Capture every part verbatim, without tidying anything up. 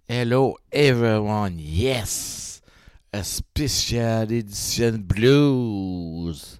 Hello everyone, yes! A special edition blues.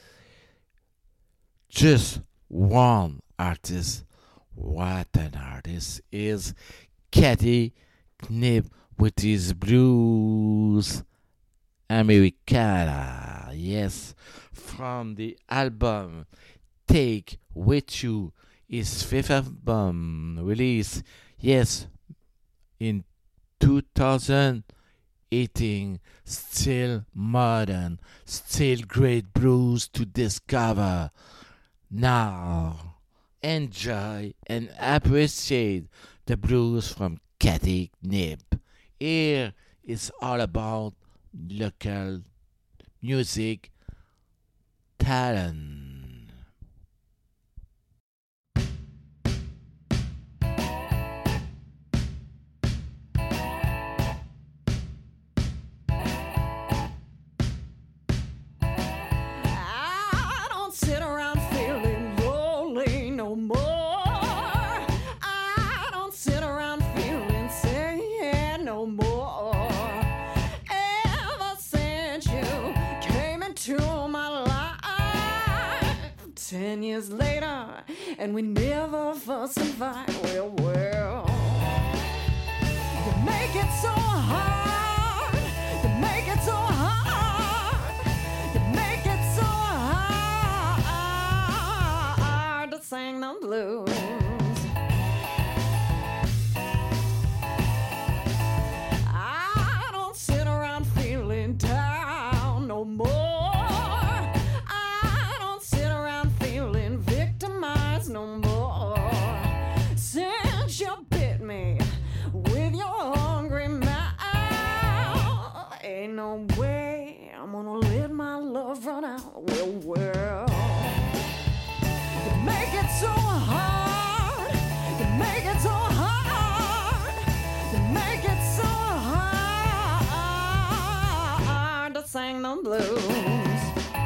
Just one artist. What an artist is Katy Knip with his blues Americana. Yes, from the album Take With You, his fifth album release. Yes, in two thousand eighteen, still modern, still great blues to discover. Now, enjoy and appreciate the blues from Katy Knip. Here is all about local music talent. I don't sit around feeling lonely no more. I don't sit around feeling sad no more. Ever since you came into my life, ten years later, and we never fuss and fight. Well, well, you make it so hard. You make it so hard. You make it so hard to sing the blues. I don't sit around feeling down no more. I don't sit around feeling victimized no more. Since you bit me with your hungry mouth, ain't no way I'm gonna let my love run out. Well, well, you make it so hard. You make it so hard. You make it so hard to sing the blues.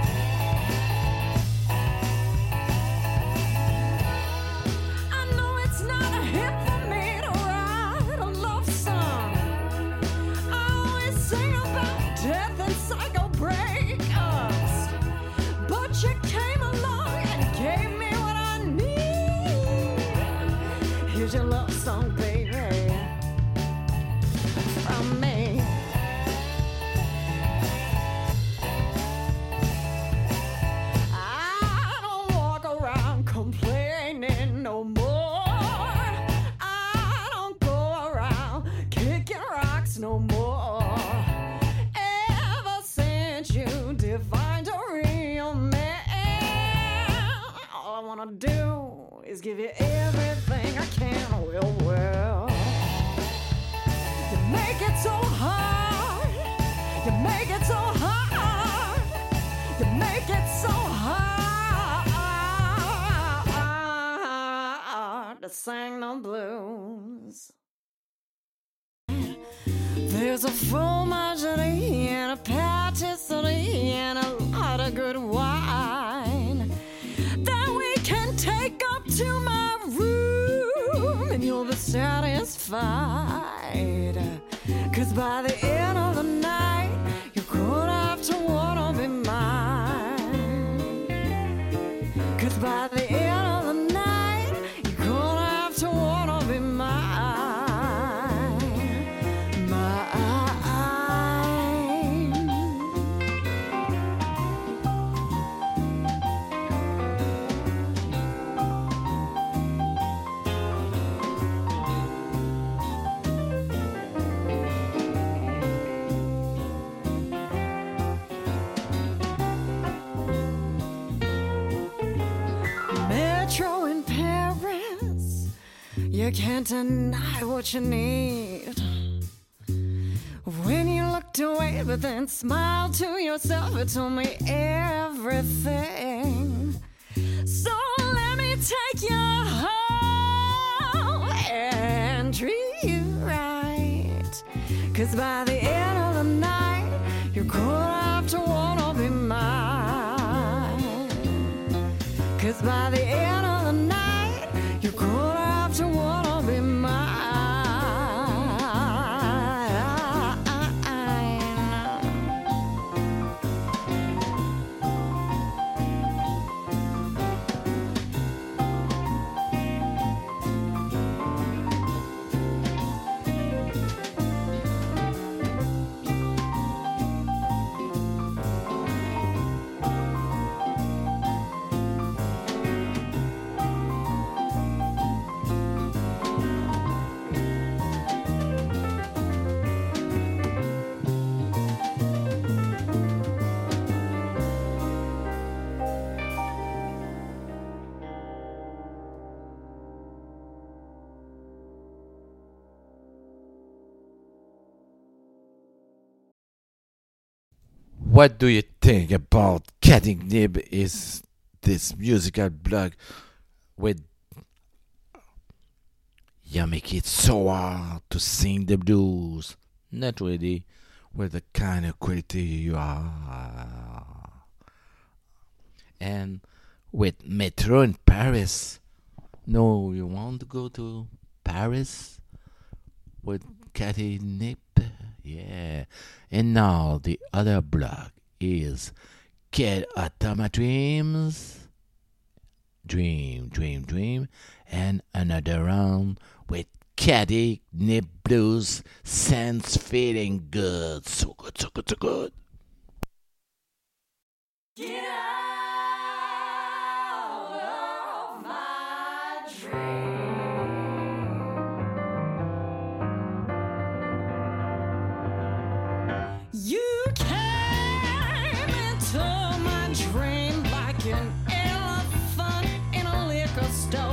I know it's not a hit for me to write a love song. I always sing about death and psycho breakups, but you came along and gave me what I need. Here's your love song, baby, from me. I don't walk around complaining no more. I don't go around kicking rocks no more. Ever since you defined a real man, all I wanna do is give you everything I can. Well, well, you make it so hard. You make it so hard. You make it so hard to sing the blues. There's a fromagerie and a patisserie and a lot of good wine that we can take up to my room and you'll be satisfied. Cause by the end of the night, you're gonna have to wanna be mine. Cause by the end of the night, you're gonna have to wanna be mine. Mine. Metro in Paris, you can't deny what you need. When you looked away but then smiled to yourself, it told me everything. So let me take you home and treat you right. Cause by the end of the night, you're gonna have to wanna be mine. Cause by the end of the night, you're gonna have to wanna be mine. what do you think about Cutting Nib is this musical blog with you make it so hard to sing the blues? Not really with the kind of quality you are. And with Metro in Paris. No, you want to go to Paris with Cathy Nip? Yeah. And now the other blog is Get Out of My Dreams. Dream, dream, dream. And another round with Cathy Nip Blues. Sense feeling good. So good, so good, so good. Get out of my dream. You came into my dream like an elephant in a liquor store,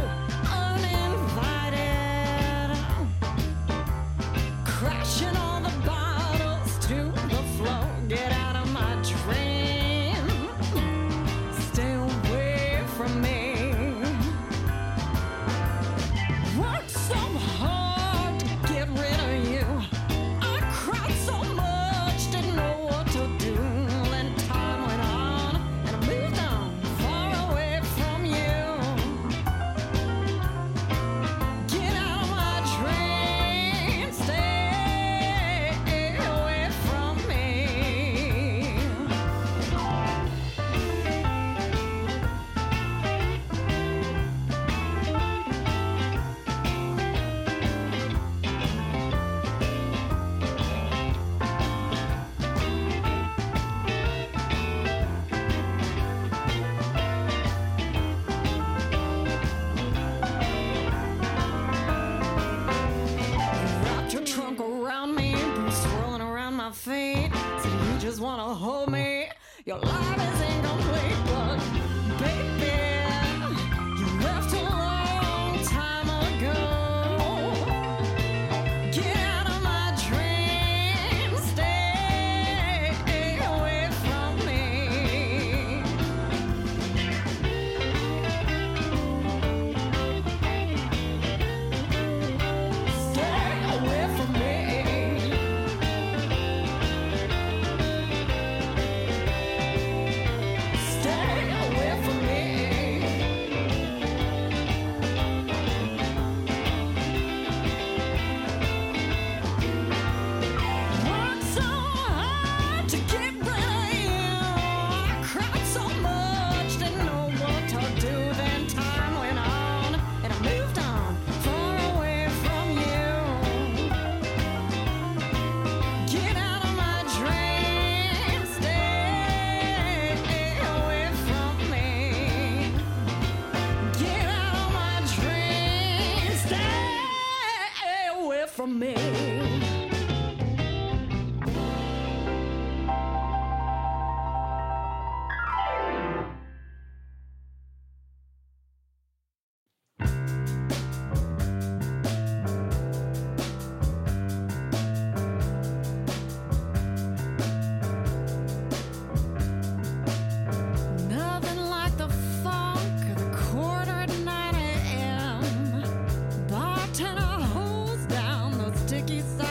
uninvited, crashing all the bottles to the floor. Get out of my dream, stay away from me. Worked so hard to get rid of you. I cried so much, didn't know what to do. Then time went on, and I moved on, far away from you. Get out of my dream, stay away from me. Wrapped your trunk around me, been swirling around my feet. Said you just wanna hold me. Your life is incomplete, but baby, you left a long time ago. Get out of my dream, stay away from me. Stay away from me. Stay away from me. Worked so hard to get rid of you. I cried so much, didn't know what to do. Then time went on, and I moved on, far away from you. Get out of my dream, stay away from me. Get out of my dream, stay away from me. Nothing like the funk of the quarter at nine a.m. Bartender holds down the sticky side.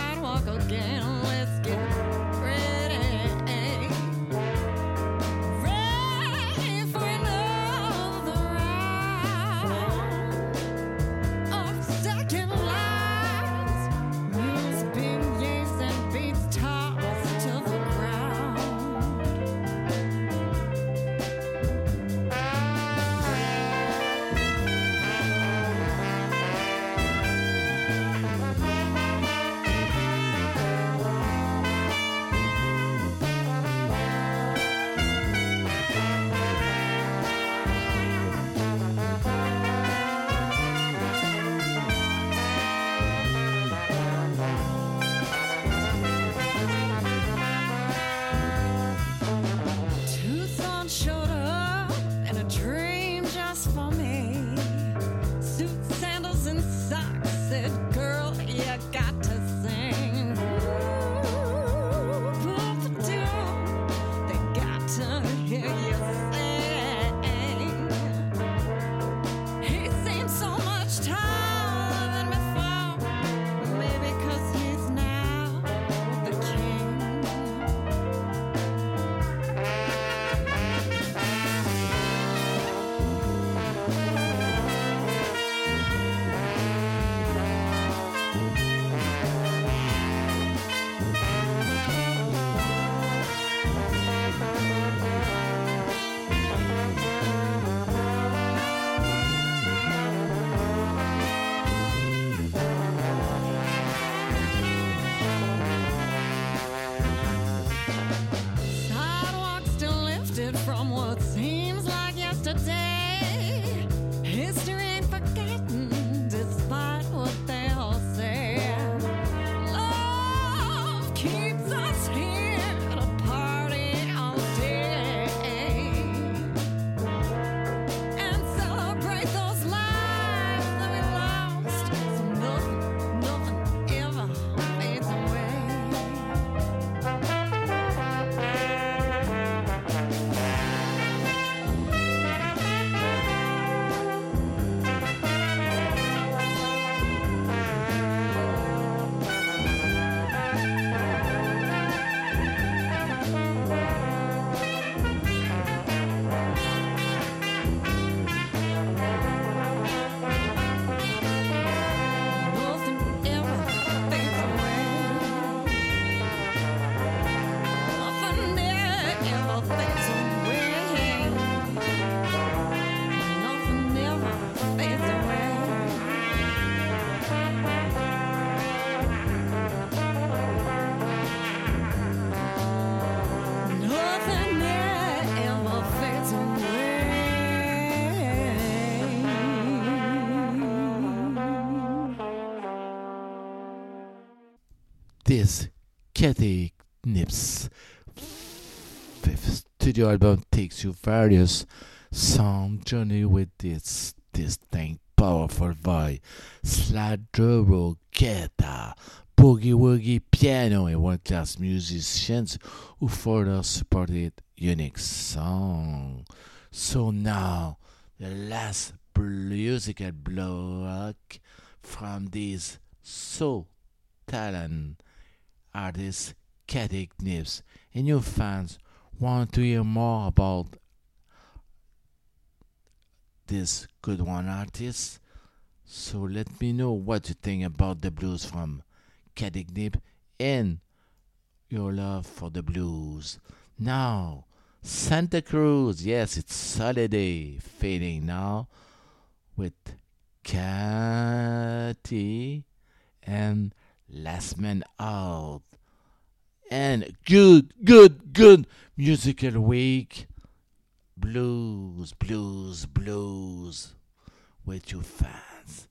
This Katy Nips fifth studio album takes you various sound journey with its distinct powerful voice, slide double guitar, boogie woogie piano, and world-class musicians who further supported unique song. So now, the last musical block from these so talented artists, Katy Nips, and your fans want to hear more about this good one artist. So let me know what you think about the blues from Katy Nips and your love for the blues. Now, Santa Cruz, yes, it's holiday fading now with Katy and Last Man Out. And good, good, good musical week. Blues, blues, blues with your fans.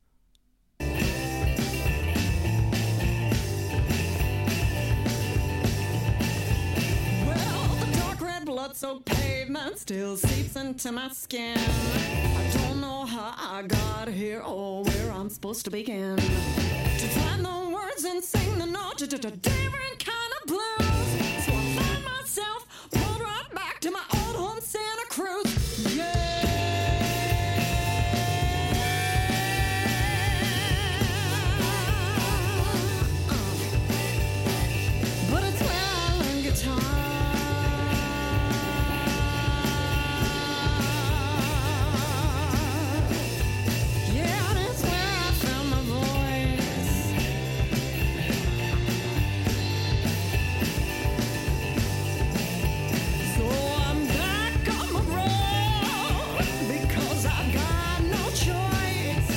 Well, the dark red blood-soaked pavement still seeps into my skin. I don't know how I got here or where I'm supposed to begin. To find the words and sing the note to different kind of blues. So I find myself pulled right back to my old home, Santa Cruz. Yeah. But it's where I learned guitar. Yeah, and it's where I found my voice. So I'm back on my road because I've got no choice.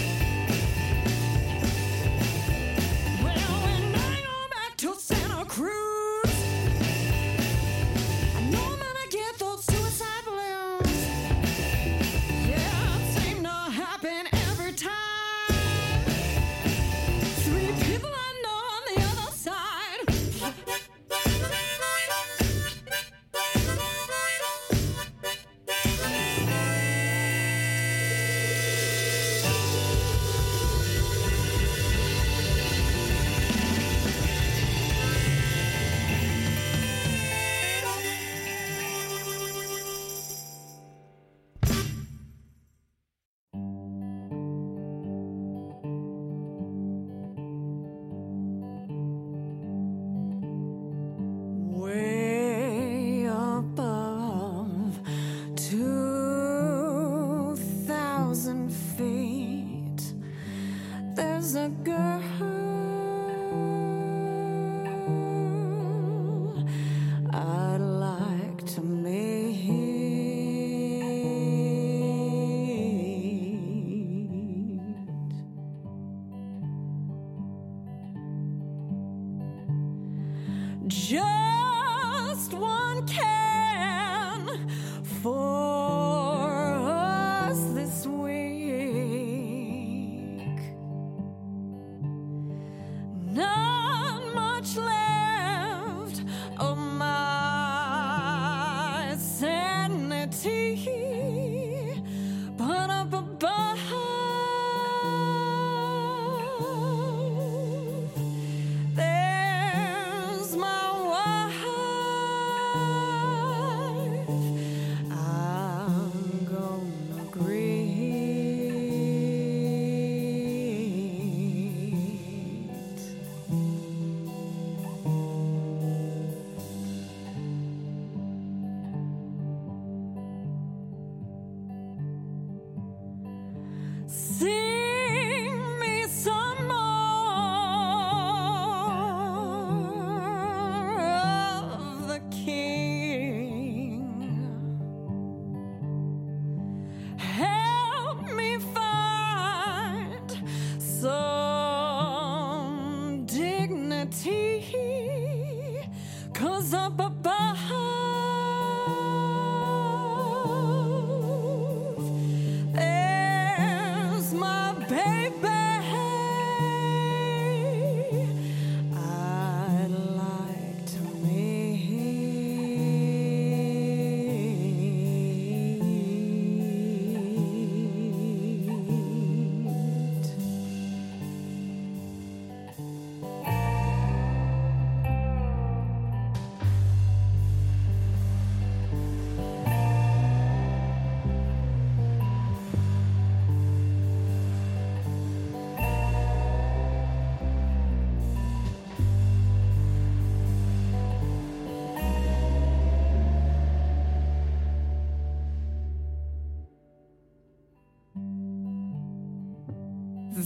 Well, when I go back to Santa Cruz, I know I'm gonna get those suicide blues. Yeah, it seemed to happen every time. Three people I know on the other side. Way above two thousand feet, there's a girl I'd like to meet. Just one can for us this week. Not much left of my sanity, but up above there's my wife. I'm gonna greet. Sing me some more of the King. Help me find some dignity, 'cause up above there's my baby. I'd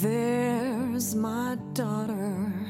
There's my daughter.